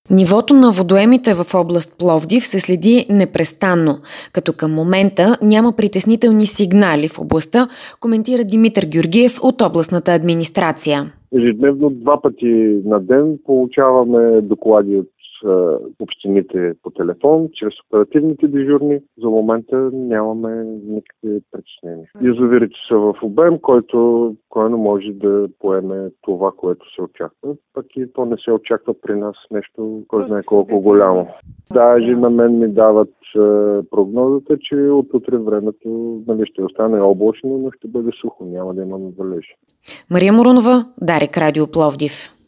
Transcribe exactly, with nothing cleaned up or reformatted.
Нивото на водоемите в област Пловдив се следи непрестанно, като към момента няма притеснителни сигнали в областта, коментира Димитър Георгиев от областната администрация. Ежедневно два пъти на ден получаваме доклади от общините по телефон, чрез оперативните дежурни. За момента нямаме никакви притеснения. Язовирите са в обем, който, който може да поеме това, което се очаква. Пък и то не се очаква при нас нещо, кой знае колко голямо. Даже на мен ми дават е, прогнозата, че от утре времето, нали, ще остане облачно, но ще бъде сухо, няма да имаме валежи. Мария Морунова, Дарик, Радио Пловдив.